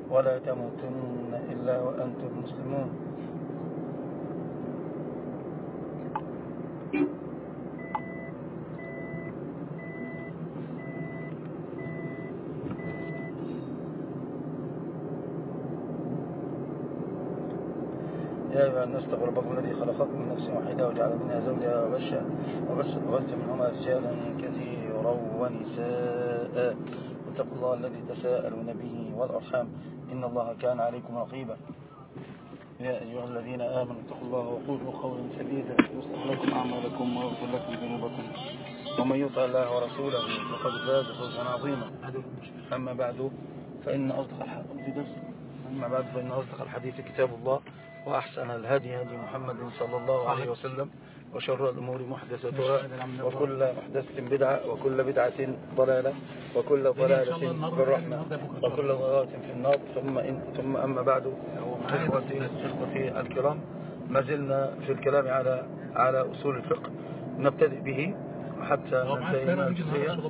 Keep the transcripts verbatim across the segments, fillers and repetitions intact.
ولا تموتن إلا وأنتم مسلمون. يا أيها الناس اتقوا ربكم الذي خلقكم من نفس واحدة وجعل منها زوجها وبث وبث منهما رجالا كثيرا ونساء واتقوا الله الذي تساءلون به والأرحام إن الله كان عليكم رقيبا. يا أيها الذين آمنوا اتقوا الله وقولوا قولا سديدا يصلح لكم أعمالكم ويغفر لكم ذنوبكم ومن يطع الله ورسوله فقد فاز فوزا عظيما. أما بعد فإن أصدق الحديث أما بعد فإن أصدق الحديث كتاب الله وأحسن الهدي هدي محمد صلى الله عليه وسلم وشر الأمور محدثاتها وكل محدثة بدعة وكل بدعة ضلالة وكل ضلالة في الرحمة وكل ضلالة في النار. ثم إن ثم أما بعد إخوتي إخوتي الكرام، ما زلنا في الكلام على على أصول الفقه نبتدئ به حتى ننتهي من الجزئية.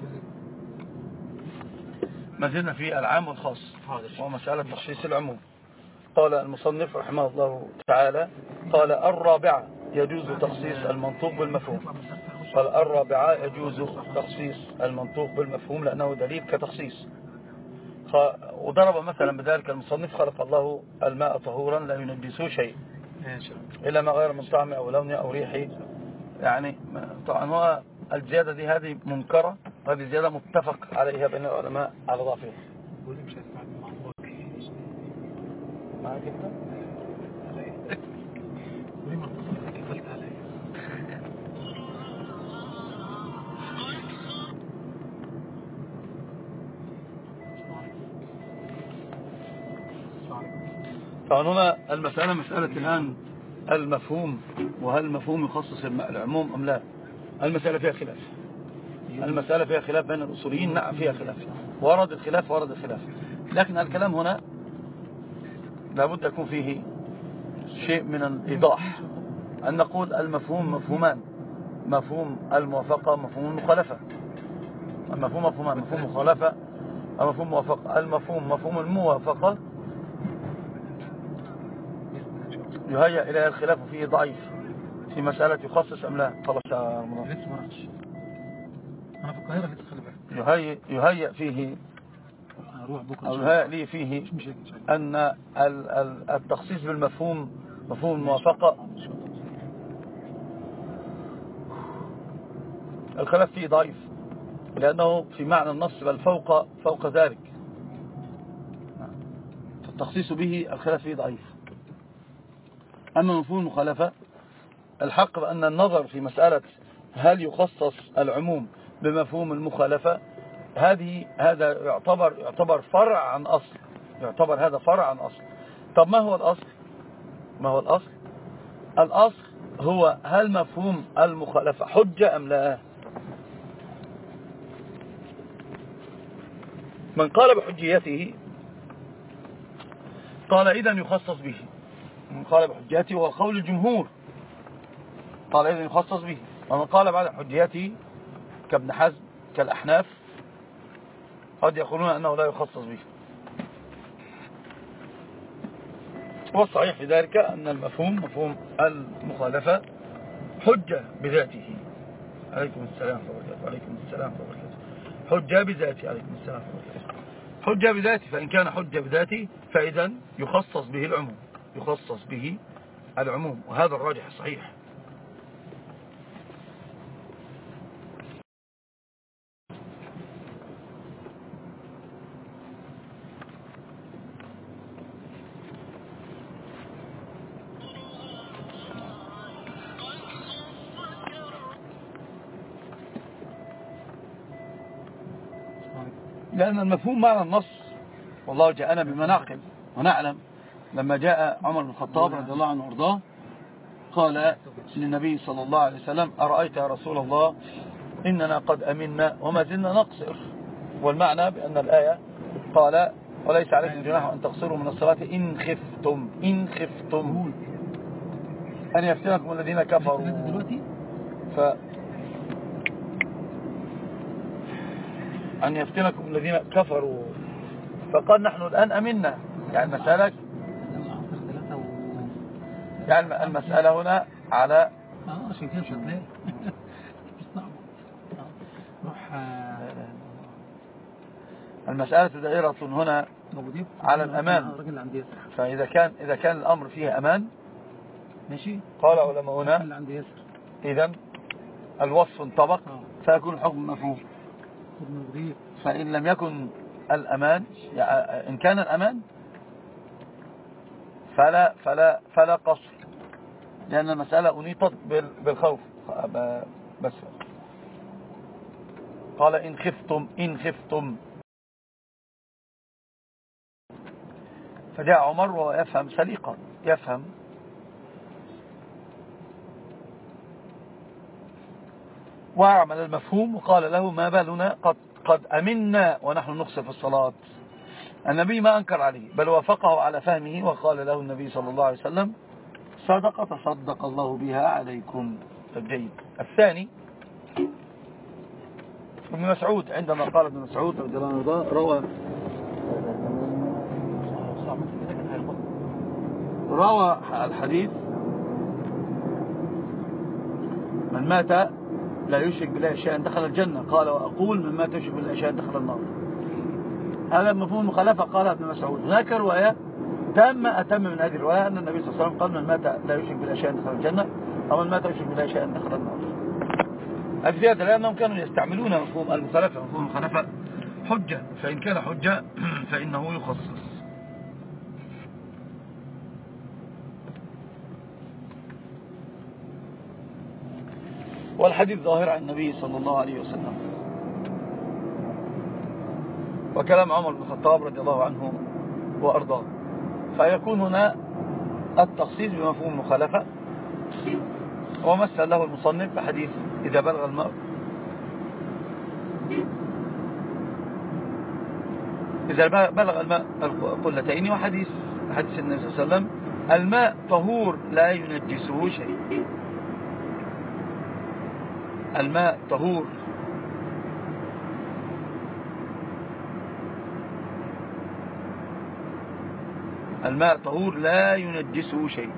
ما زلنا في العام والخاص ومسألة تخصيص العموم. قال المصنف رحمه الله تعالى قال الرابعة يجوز تخصيص المنطوق بالمفهوم. قال الرابعة يجوز تخصيص المنطوق بالمفهوم لأنه دليل كتخصيص. وضرب مثلا بذلك المصنف خلق الله الماء طهورا لا ينجسه شيء إلا ما غير من طعمه أو لونه أو ريحه. يعني طبعا هو الزيادة دي هذه منكرة وهذه زيادة متفق عليها بين العلماء على ضعفها. معك انت؟ لما قفلت علي؟ فهنا المسألة مسألة الآن المفهوم، وهل المفهوم يخصص العموم أم لا؟ المسألة فيها خلاف. المسألة فيها خلاف بين الأصوليين، نعم فيها خلاف، ورد الخلاف ورد الخلاف. لكن الكلام هنا لابد يكون فيه شيء من الإيضاح، أن نقول المفهوم مفهومان، مفهوم الموافقة ومفهوم المخالفة. المفهوم مفهومان، مفهوم مخالفة ومفهوم موافقة. المفهوم مفهوم الموافقة يهيأ إلى الخلاف فيه ضعيف في مسألة يخصص أم لا. خلاص يا رمضان لسه ما رأيش أنا في القاهرة لسه خلي بالك. يهيأ يهيأ فيه أو يهيأ لي فيه أن التخصيص بالمفهوم مفهوم الموافقة الخلاف فيه ضعيف، لأنه في معنى النص بل فوق فوق ذلك، فالتخصيص به الخلاف فيه ضعيف. أما مفهوم المخالفة الحق بأن النظر في مسألة هل يخصص العموم بمفهوم المخالفة هذه هذا يعتبر يعتبر فرع عن أصل، يعتبر هذا فرع عن أصل. طب ما هو الأصل؟ ما هو الأصل؟ الأصل هو هل مفهوم المخالفة حجة أم لا؟ من قال بحجيته قال إذن يخصص به. من قال بحجيته هو قول الجمهور، قال إذن يخصص به. ومن قال بعد حجيته كابن حزم كالأحناف قد يقولون أنه لا يخصص به. والصحيح في ذلك أن المفهوم مفهوم المخالفة حجة بذاته. عليكم السلام وبركاته. عليكم السلام وبركاته. حجة بذاته. عليكم السلام وبركاته. حجة بذاته، فإن كان حجة بذاته فإذا يخصص به العموم، يخصص به العموم، وهذا الراجح الصحيح. لأن المفهوم معنى النص، والله جاءنا بما نعقل ونعلم. لما جاء عمر بن الخطاب رضي الله عنه وارضاه قال للنبي صلى الله عليه وسلم أرأيت يا رسول الله إننا قد أمنا وما زلنا نقصر، والمعنى بأن الآية قال وليس عليكم جناح أن تقصروا من الصلاة إن خفتم إن خفتم أن يفتنكم الذين كفروا. ف أن يفتنكم الذين كفروا فقال نحن الآن أمنا يعني المسألة يعني المسألة هنا على اه عشان كده مش هتلاقي مش صعب. روح المسألة دائرة هنا على الأمان. فإذا كان إذا كان الأمر فيه أمان ماشي قال علماؤنا إذن الوصف انطبق فيكون الحكم مفهوم. فإن لم يكن الأمان يعني إن كان الأمان فلا فلا فلا قصر، لأن المسألة أنيطت بالخوف بس. قال إن خفتم إن خفتم فجاء عمر وهو يفهم سليقا يفهم وعمل المفهوم وقال له ما بالنا قد, قد أمنا ونحن نقصر في الصلاة. النبي ما أنكر عليه بل وافقه على فهمه وقال له النبي صلى الله عليه وسلم صدق تصدق الله بها عليكم. الجيد الثاني ابن مسعود عندما قال ابن مسعود رضي الله عنه روى روى الحديث من مات لا يشرك بالله شيئا دخل الجنة قال وأقول من مات يشرك بالله شيئا دخل النار. هذا مفهوم مخالفة قالها ابن مسعود. هناك رواية تم أتم من هذه الرواية أن النبي صلى الله عليه وسلم قال من مات لا يشرك بالله شيئا دخل الجنة أو من مات يشرك بالله شيئا دخل النار. الزيادة لأنهم كانوا يستعملون مفهوم المخالفة. مفهوم المخالفة حجة، فإن كان حجة فإنه يخصص. والحديث ظاهر عن النبي صلى الله عليه وسلم وكلام عمر بن الخطاب رضي الله عنه وأرضاه. فيكون هنا التخصيص بمفهوم المخالفة. ومثل له المصنف بحديث إذا بلغ الماء إذا بلغ الماء القلتين، وحديث حديث النبي صلى الله عليه وسلم الماء طهور لا ينجسه شيء. الماء طهور الماء طهور لا ينجسه شيء.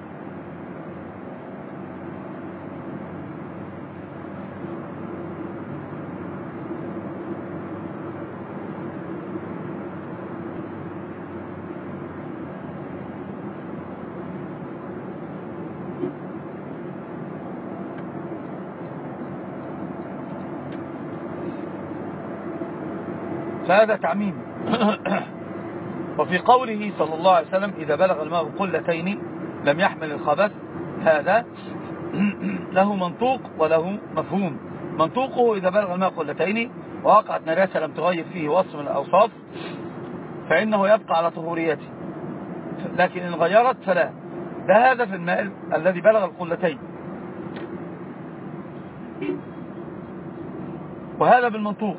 فهذا تعميم. وفي قوله صلى الله عليه وسلم إذا بلغ الماء قلتين لم يحمل الخبث، هذا له منطوق وله مفهوم. منطوقه إذا بلغ الماء قلتين ووقعت نجاسة لم تغير فيه وصف من الأوصاف فإنه يبقى على طهوريته، لكن إن غيرت فلا. ده هذا في الماء الذي بلغ القلتين، وهذا بالمنطوق.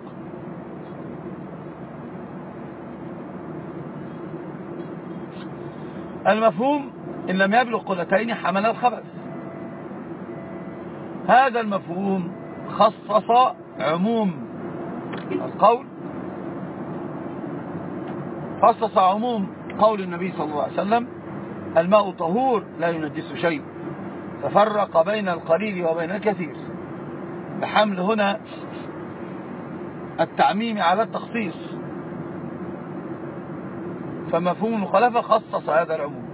المفهوم إن لم يبلغ قلتين حمل الخبث. هذا المفهوم خصص عموم القول، خصص عموم قول النبي صلى الله عليه وسلم الماء طهور لا ينجس شيء، ففرق بين القليل وبين الكثير بحمل هنا التعميم على التخصيص. فمفهوم المخالفة خصص هذا العموم.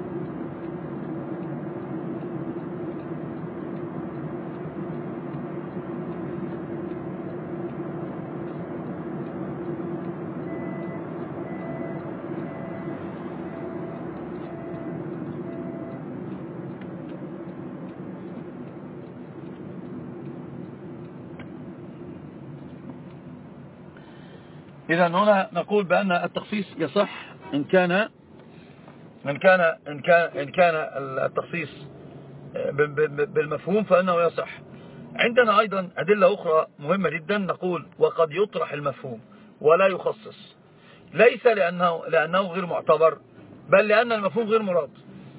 إذن هنا نقول بأن التخصيص يصح إن كان إن كان إن كان إن كان التخصيص بالمفهوم فإنه يصح. عندنا أيضا أدلة أخرى مهمة جدا. نقول وقد يطرح المفهوم ولا يخصص، ليس لأنه لأنه غير معتبر، بل لأن المفهوم غير مراد.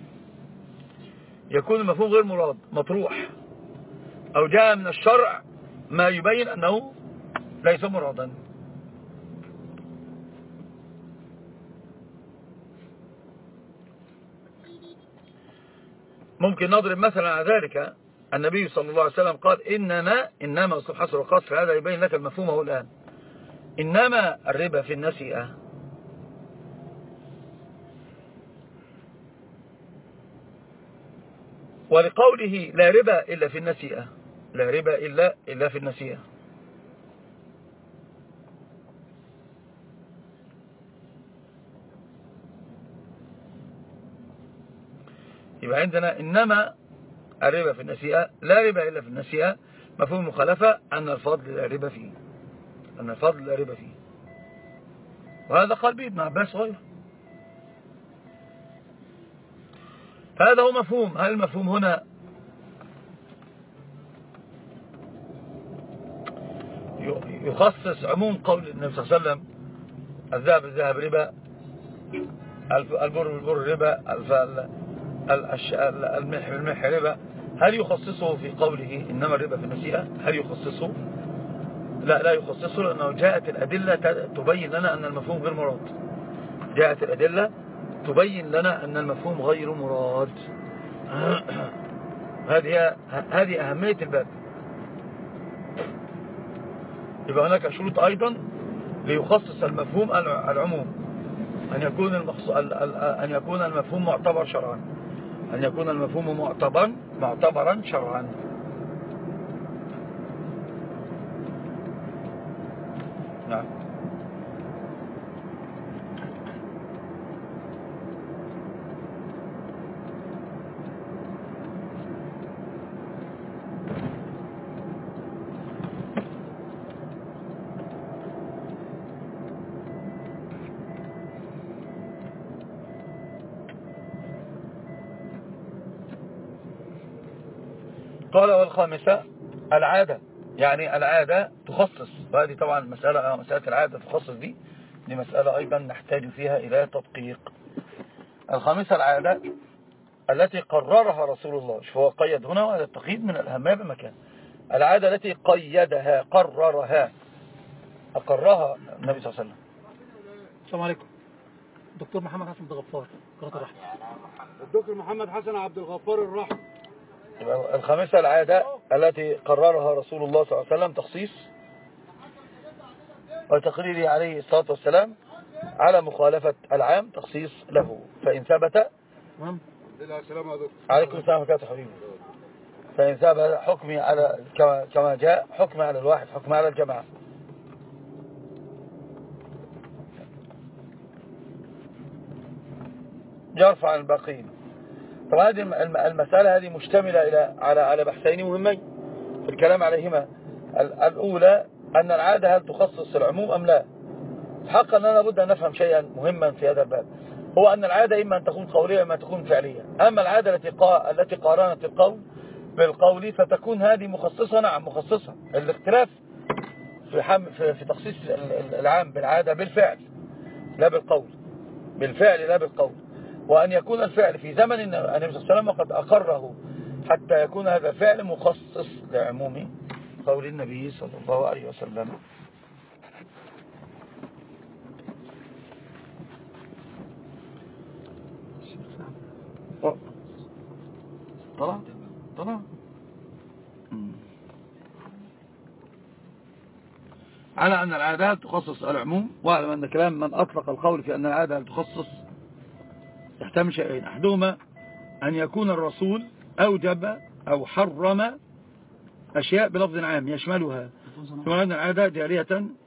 يكون المفهوم غير مراد مطروح، أو جاء من الشرع ما يبين أنه ليس مرادا. ممكن نضرب مثلا على ذلك. النبي صلى الله عليه وسلم قال إنما إنما أصل حصر وقصر، هذا يبين لك المفهوم الآن. إنما الربا في النسيئة، ولقوله لا ربا إلا في النسيئة، لا ربا إلا إلا في النسيئة. يبقى عندنا إنما الربا في النسيئة، لا ربا إلا في النسيئة، مفهوم مخالفة أن الفضل لا ربا فيه، أن الفضل لا ربا فيه. وهذا قال به ابن عباس غيره. فهذا هو مفهوم. هل المفهوم هنا يخصص عموم قول النبي صلى الله عليه وسلم الذهب الذهب ربا، البر بالبر ربا، الملح بالملح ربا، هل يخصصه في قوله إنما الربا في النسيئة؟ هل يخصصه؟ لا لا يخصصه، لأنه جاءت الأدلة تبين لنا أن المفهوم غير مراد. جاءت الأدلة تبين لنا أن المفهوم غير مراد. هذه هذه أهمية الباب. يبقى هناك شروط أيضا ليخصص المفهوم العموم، أن يكون أن يكون المفهوم معتبر شرعا، أن يكون المفهوم معتبرا معتبرا شرعا. نعم. قال والخامسة العادة، يعني العادة تخصص، وهذه طبعا مسألة مسألة العادة تخصص دي دي مسألة أيضا نحتاج فيها إلى تدقيق. الخامسة العادة التي قررها رسول الله، شوف هو قيد هنا، وهذا التقييد من الأهمية بمكان. العادة التي قيدها قررها أقرها النبي صلى الله عليه وسلم. السلام عليكم. دكتور محمد حسن عبد الغفار قرأت الرحمة. الدكتور محمد حسن عبد الغفار الرحمة. الخامسة العادة التي قررها رسول الله صلى الله عليه وسلم تخصيص وتقريره عليه الصلاة والسلام على مخالفة العام تخصيص له، فإن ثبت عليكم السلام وكاته حبيبي، فإن ثبت حكمي على كما جاء، حكمي على الواحد حكمي على الجماعة. يرفع عن الباقين. طبعا هذه المسألة هذه مشتملة إلى على على بحثين مهمين في الكلام عليهما. الأولى أن العادة هل تخصص العموم أم لا؟ حقا أننا لابد أن نفهم شيئا مهما في هذا الباب، هو أن العادة إما أن تكون قولية إما أن تكون فعلية. أما العادة التي قا... التي قارنت القول بالقول فتكون هذه مخصصة. نعم مخصصة. الاختلاف في حم... في... في تخصيص العام بالعادة بالفعل لا بالقول، بالفعل لا بالقول، وأن يكون الفعل في زمن النبي صلى الله عليه وسلم قد أقره حتى يكون هذا فعل مخصص لعموم قول النبي صلى الله عليه وسلم. طلع طلع على أن العادات تخصص العموم، واعلم أن كلام من أطلق القول في أن العادة تخصص يحتمل شيئين، أحدهما أن يكون الرسول أوجب أو حرم أشياء بلفظ عام يشملها، ثم أن العادة جارية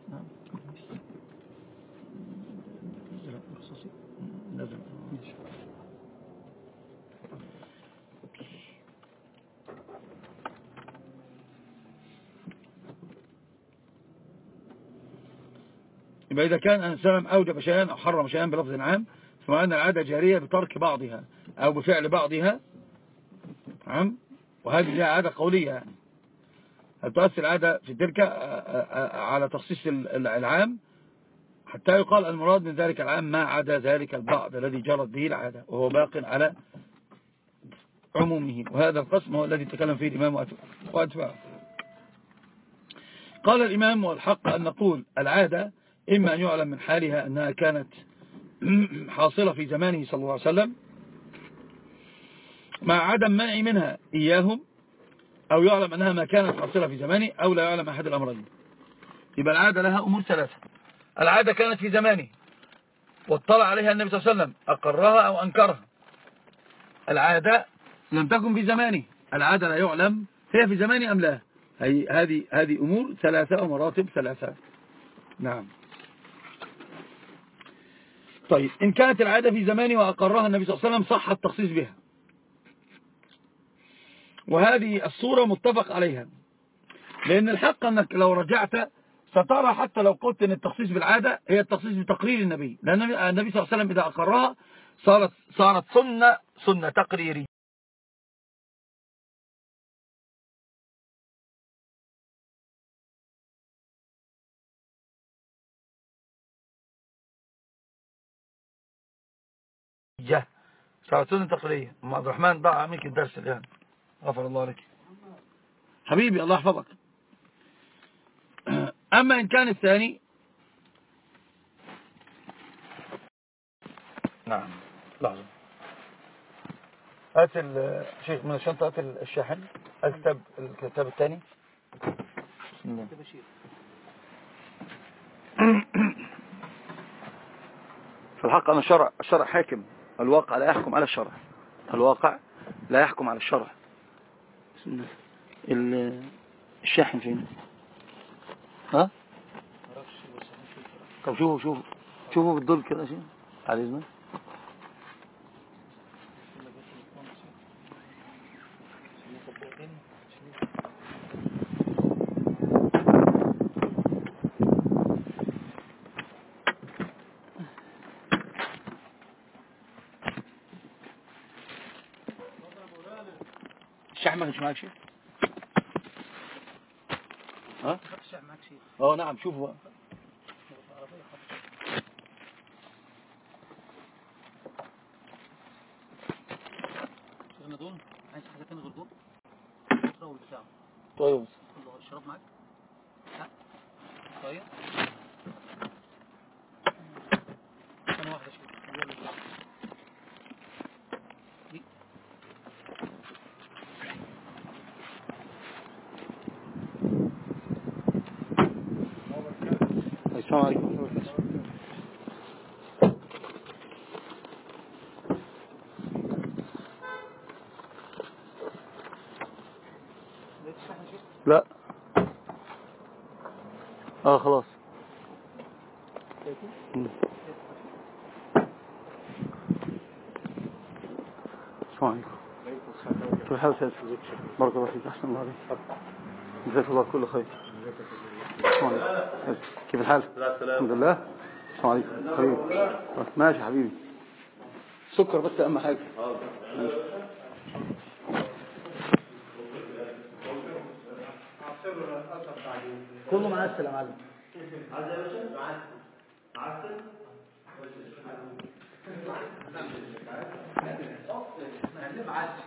يبقى إذا كان الإنسان أوجب شيئا أو حرم شيئا بلفظ عام، ثم أن العادة جارية بترك بعضها أو بفعل بعضها، نعم، وهذه هي عادة قولية. يعني هل تؤثر العادة في تلك على تخصيص العام حتى يقال المراد من ذلك العام ما عدا ذلك البعض الذي جرت به العادة وهو باق على عمومه. وهذا القسم هو الذي تكلم فيه الإمام وأتباعه. قال الإمام والحق أن نقول العادة إما أن يعلم من حالها أنها كانت حاصلة في زمانه صلى الله عليه وسلم، مع عدم منع منها إياهم، أو يعلم أنها ما كانت حاصلة في زمانه، أو لا يعلم أحد الأمرين. يبقى العادة لها أمور ثلاثة. العادة كانت في زمانه واطلع عليها النبي صلى الله عليه وسلم، أقرها أو أنكرها. العادة لم تكن في زمانه، العادة لا يعلم هي في زمانه أم لا. هذه هذه أمور ثلاثة ومراتب ثلاثة. نعم. طيب إن كانت العادة في زمانه وأقرها النبي صلى الله عليه وسلم صح التخصيص بها، وهذه الصورة متفق عليها، لأن الحق أنك لو رجعت سترى حتى لو قلت أن التخصيص بالعادة هي التخصيص بتقرير النبي، لأن النبي صلى الله عليه وسلم إذا أقرها صارت صارت سنة سنة تقريرية. صارت سنة تقريرية. أم عبد الرحمن ضاع منك الدرس الآن، غفر الله لك حبيبي، الله يحفظك. أما إن كان الثاني، نعم لحظة، هات الشيخ من الشنطة، هات الشاحن، الكتاب الكتاب الثاني. بسم الله. في الحق أن الشرع الشرع حاكم، الواقع لا يحكم على الشرع، الواقع لا يحكم على الشرع. بسم الله. الشاحن فين؟ ها؟ طب شوفوا شوفوا شوفوا بالدول كده شيء على إذنك. الشاحن ما كانش معاك شيء؟ ها؟ الشاحن معاك شيء؟ اه نعم. شوفوا بقى. شغلنا دول، عايز حاجة تاني غير دول؟ الطاول بتاعه. طيب. الشراب معاك؟ ها؟ طيب. أنا واحدة شوف. دي. السلام عليكم. لا اه خلاص. السلام عليكم. كيف حالك يا سيدي؟ بارك الله فيك. احسن الله عليك. جزاك الله كل خير. السلام عليكم. كيف الحال؟ الحمد لله. السلام عليكم حبيبي. ماشي حبيبي. سكر بس اهم حاجه. كله معسل يا معلم. عايز يا باشا؟ معسل. معسل. معسل.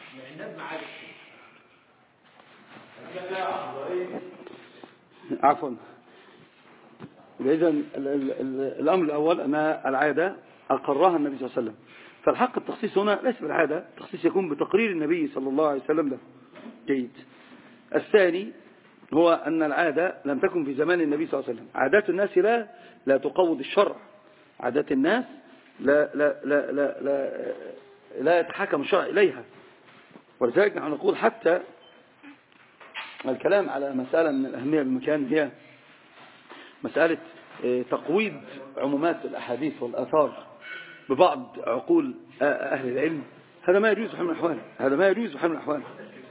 عفوا. إذا الأمر الأول أن العادة أقرها النبي صلى الله عليه وسلم، فالحق التخصيص هنا ليس بالعادة، التخصيص يكون بتقرير النبي صلى الله عليه وسلم له. جيد. الثاني هو أن العادة لم تكن في زمان النبي صلى الله عليه وسلم. عادات الناس لا لا تقوض الشرع، عادات الناس لا لا لا لا لا, لا يتحكم الشرع إليها. ولذلك نحن نقول حتى الكلام على مسألة من الأهمية بالمكان هي مسألة تقويض عمومات الأحاديث والآثار ببعض عقول أهل العلم. هذا ما يجوز بحال من الأحوال، هذا ما يجوز بحال من الأحوال.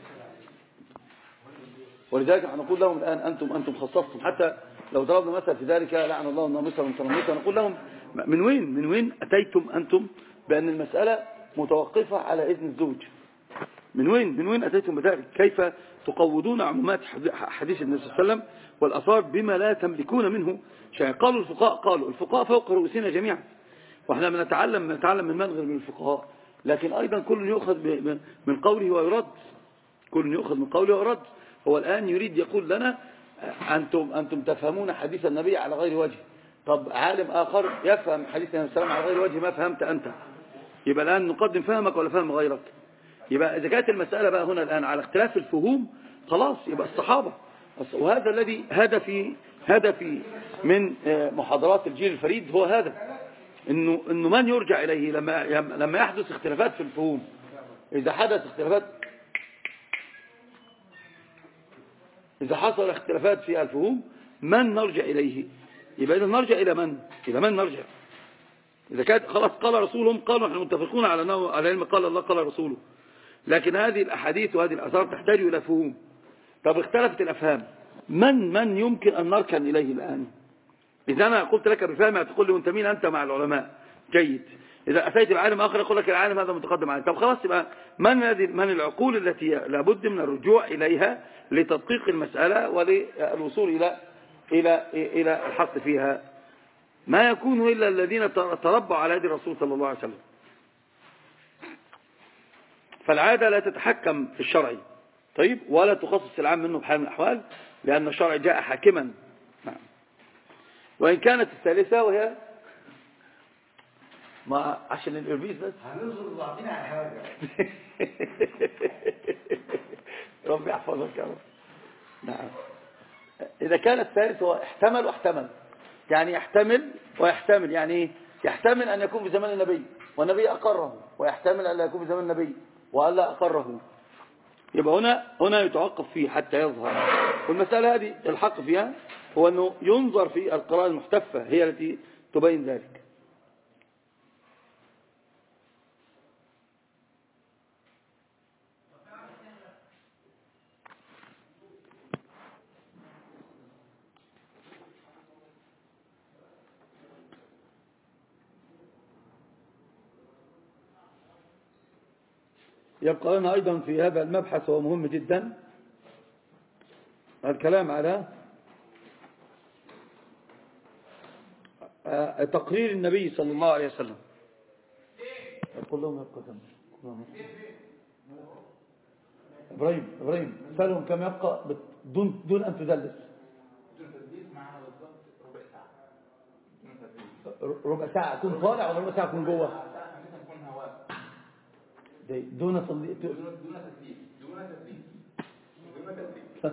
ولذلك نحن نقول لهم الآن أنتم أنتم خصصتم، حتى لو ضربنا مثل في ذلك لعن الله الناموسة والمتنمسة، نقول لهم من وين من وين أتيتم أنتم بأن المسألة متوقفة على إذن الزوج؟ من وين من وين أتيتم بذلك؟ كيف تقوضون عمومات حديث النبي صلى الله عليه وسلم والآثار بما لا تملكون منه شيء؟ قالوا الفقهاء قالوا الفقهاء فوق رؤوسنا جميعا، واحنا بنتعلم نتعلم من من غير من الفقهاء، لكن أيضا كل يؤخذ من قوله ويرد، كل يؤخذ من قوله ويرد. هو الآن يريد يقول لنا أنتم أنتم تفهمون حديث النبي على غير وجه. طب عالم آخر يفهم حديث النبي صلى الله عليه وسلم على غير وجه ما فهمت أنت، يبقى الآن نقدم فهمك ولا فهم غيرك؟ يبقى إذا كانت المسألة بقى هنا الآن على اختلاف الفهوم خلاص يبقى الصحابة، وهذا الذي هدفي هدفي من محاضرات الجيل الفريد هو هذا، إنه إنه من يرجع إليه لما لما يحدث اختلافات في الفهوم. إذا حدث اختلافات إذا حصل اختلافات في الفهوم من نرجع إليه؟ يبقى إذا نرجع إلى من؟ إلى من نرجع؟ إذا كانت خلاص قال رسولهم قالوا نحن متفقون على أنه على علم قال الله قال رسوله، لكن هذه الأحاديث وهذه الآثار تحتاج إلى فهوم. طب اختلفت الأفهام، من من يمكن أن نركن إليه الآن؟ إذا أنا قلت لك بفهمي تقول لي وأنت مين أنت مع العلماء؟ جيد. إذا أتيت بعالم آخر يقول لك العالم هذا متقدم عليه. طب خلاص يبقى من هذه من العقول التي لابد من الرجوع إليها لتدقيق المسألة وللوصول إلى إلى إلى الحق فيها؟ ما يكون إلا الذين تربوا على يد الرسول صلى الله عليه وسلم. فالعادة لا تتحكم في الشرع، طيب، ولا تخصص العام منه بحال من الأحوال، لأن الشرع جاء حاكما. نعم. وإن كانت الثالثة وهي ما عشان الإربيس بس هننظر بعضنا على حاجة. ربي يحفظك يا رب. نعم. إذا كانت الثالثة هو احتمل واحتمل، يعني يحتمل ويحتمل، يعني ايه؟ يحتمل أن يكون في زمان النبي والنبي أقره، ويحتمل أن لا يكون في زمان النبي وألا أقره. يبقى هنا هنا يتوقف فيه حتى يظهر. والمسألة هذه الحق فيها هو أنه ينظر في القراءة المحتفة، هي التي تبين ذلك. يبقى لنا أيضا في هذا المبحث وهو مهم جدا الكلام على تقرير النبي صلى الله عليه وسلم. يقول لهم يبقى كم إبراهيم إبراهيم سألهم كم يبقى دون دون أن تدلس. ربع ساعة أكون طالع ولا ربع ساعة أكون جوه؟ دون تدليس دون تدليس دون تدليس دون تدليس.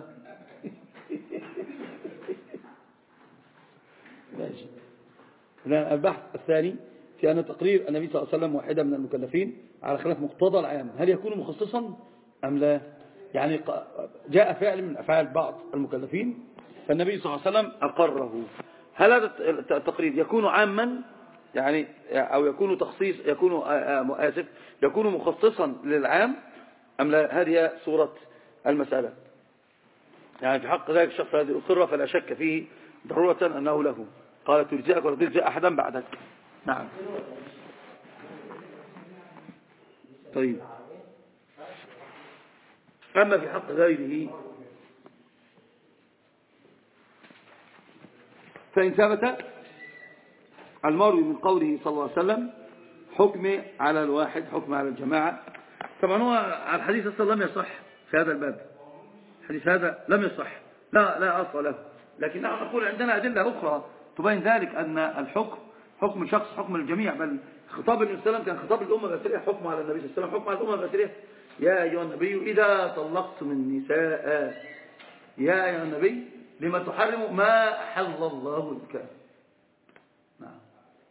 ماشي. البحث الثاني في أن تقرير النبي صلى الله عليه وسلم واحدة من المكلفين على خلاف مقتضى العام، هل يكون مخصصا أم لا؟ يعني جاء فعل من أفعال بعض المكلفين فالنبي صلى الله عليه وسلم أقره، هل هذا التقرير يكون عاما يعني أو يكون تخصيص يكون آسف يكون مخصصا للعام أم لا؟ هذه صورة المسألة. يعني في حق ذلك الشخص الذي أقر فلا شك فيه ضرورة أنه له. قال تجزئك ولا تجزئ أحدا بعدك. نعم. طيب، أما في حق غيره فإن ثبت المروي من قوله صلى الله عليه وسلم حكم على الواحد حكم على الجماعة، طبعا هو الحديث أصلا لم يصح في هذا الباب، الحديث هذا لم يصح، لا لا أصل له، لكن نحن نقول عندنا أدلة أخرى تبين ذلك أن الحكم حكم شخص حكم الجميع، بل خطاب النبي صلى الله عليه وسلم كان خطاب الأمة البشرية حكم على النبي صلى الله عليه وسلم حكم على الأمة البشرية. يا أيها النبي إذا طلقتم النساء يا أيها النبي لما تحرم ما أحل الله لك. نعم.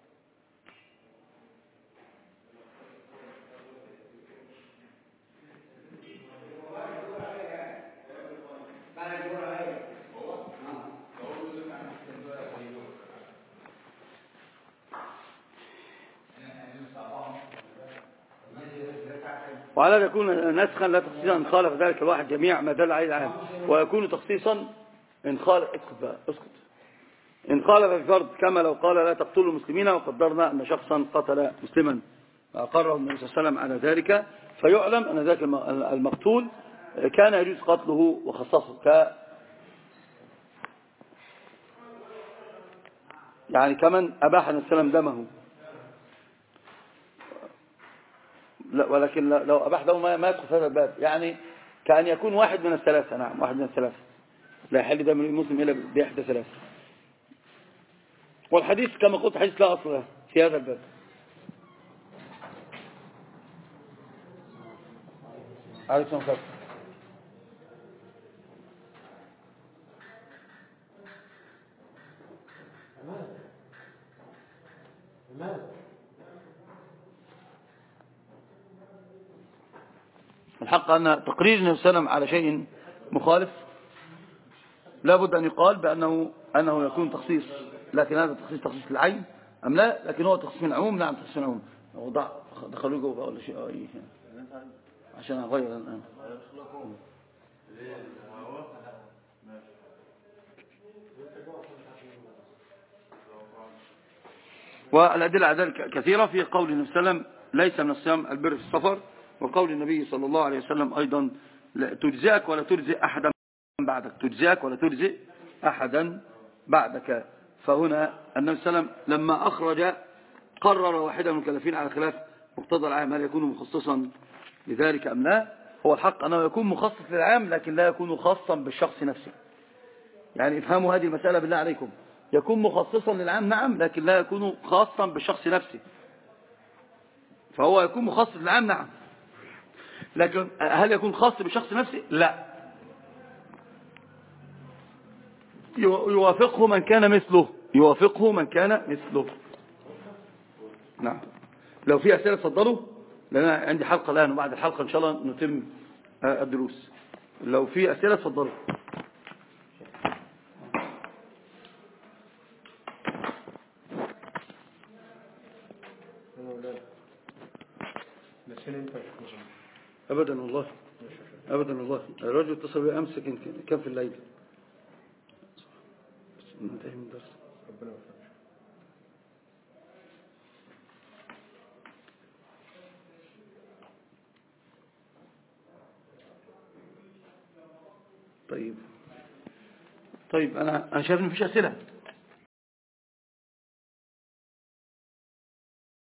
وعلى يكون نسخا لا تخصيصا إن خالف ذلك الواحد جميع ما دل عليه العام، ويكون تخصيصا إن خالف اسكت بقى اسكت إن خالف الفرد، كما لو قال لا تقتلوا المسلمين وقدرنا أن شخصا قتل مسلما فأقره النبي صلى الله عليه وسلم على ذلك، فيعلم أن ذلك المقتول كان يجوز قتله وخصصه ك يعني كمن أباح النبي صلى الله عليه وسلم دمه، ولكن لو أباح دمه ما يدخل في هذا الباب، يعني كأن يكون واحد من الثلاثة. نعم، واحد من الثلاثة لا يحل دم المسلم إلا بإحدى ثلاثة. والحديث كما قلت حديث لا أصل له في هذا الباب. عليكم السلام. الحق أن تقرير النبي صلى الله عليه وسلم على شيء مخالف لابد أن يقال بأنه أنه يكون تخصيص، لكن هذا تخصيص تخصيص العين أم لا؟ لكن هو تخصيص من العموم. نعم تخصيص من العموم. وضع دخلوا جوه ولا شيء أي عشان أغير الآن. والأدلة على ذلك كثيرة في قول النبي صلى الله عليه وسلم ليس من الصيام البر في السفر، وقول النبي صلى الله عليه وسلم أيضا تجزئك ولا تجزئ أحدا بعدك، تجزئك ولا تجزئ أحدا بعدك. فهنا النبي صلى الله عليه وسلم لما أخرج قرر واحدا من المكلفين على خلاف مقتضى العام هل يكون مخصصا لذلك أم لا. هو الحق أنه يكون مخصص للعام لكن لا يكون خاصا بالشخص نفسه. يعني افهموا هذه المسألة بالله عليكم، يكون مخصصا للعام نعم لكن لا يكون خاصا بالشخص نفسه. فهو يكون مخصص للعام نعم، لكن هل يكون خاص بالشخص نفسه؟ لا، يوافقه من كان مثله، يوافقه من كان مثله. نعم. لو في أسئلة تفضلوا، لأن أنا عندي حلقة الآن وبعد الحلقة إن شاء الله نتم الدروس. لو في أسئلة تفضلوا. أبدا والله، أبدا والله. الرجل اتصل بي أمس كان في الليل. ننتهي من الدرس. ربنا يوفقك. طيب طيب أنا أنا شايف إن مفيش أسئلة.